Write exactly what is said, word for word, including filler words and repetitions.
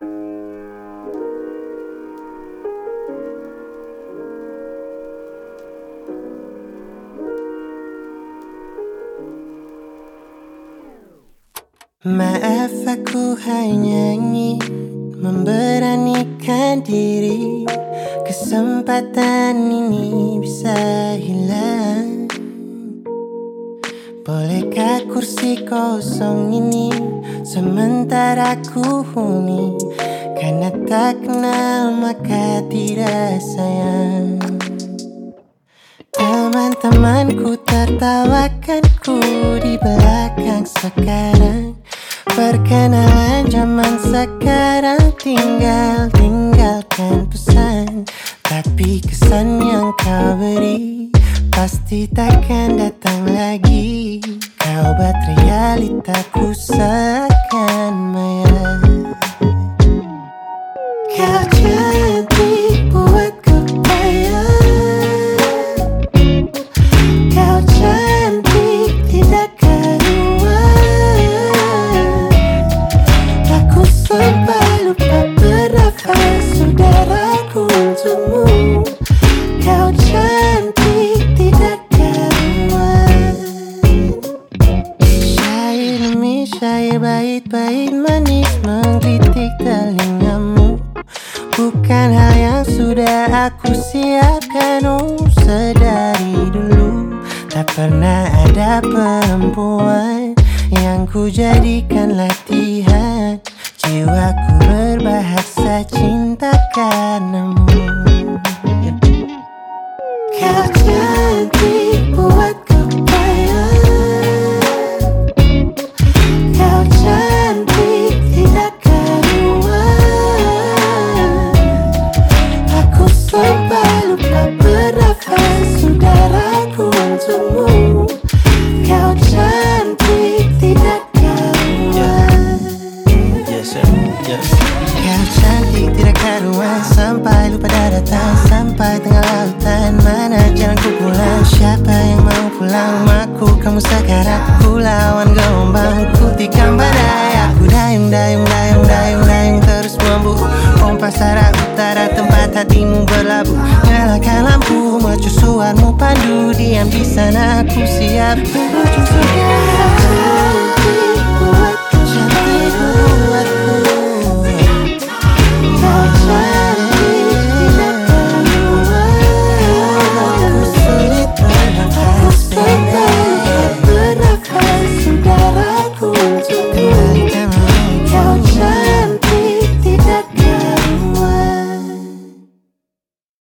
Maaf aku hanya ingin memberanikan diri. Kesempatan ini bisa hilang. Bolehkah kursi kosong ini sementara ku huni? Karena tak kenal maka tidak sayang. Teman-temanku tertawakanku di belakang sekarang. Perkenalan zaman sekarang tinggal tinggalkan pesan. Tapi kesan yang kau beri pasti takkan datang lagi. Kau buat realitaku seakan maya. Kau cantik buatku bayang. Kau cantik tidak sampai lupa bernafas udaraku untukmu. Kau cantik tidak karuan. Syair demi syair bait-bait manis menggelitik telingamu. Bukan hal yang sudah aku siapkan. Oh, sedari dulu tak pernah ada perempuan yang ku jadikan latihan. Jiwaku berbahasa cinta karenamu. Kau cantik buatku bayang. Kau cantik tidak karuan. Aku sampai lupa bernafas udaraku untukmu. Kau cantik tidak Kau cantik tidak karuan. Sampai lupa daratan, sampai tengah lautan. Mana jalanku pulang, siapa yang mau pulang rumahku? Kamu sekarang ku lawan gelombang, ku tikam badai. Aku dayung, dayung, dayung, dayung, dayung terus membu. Pompa Sara Utara tempat hatimu berlabuh. Nyalakan lampu, mercusuarmu pandu. Diam di sana, aku siap menuju surga.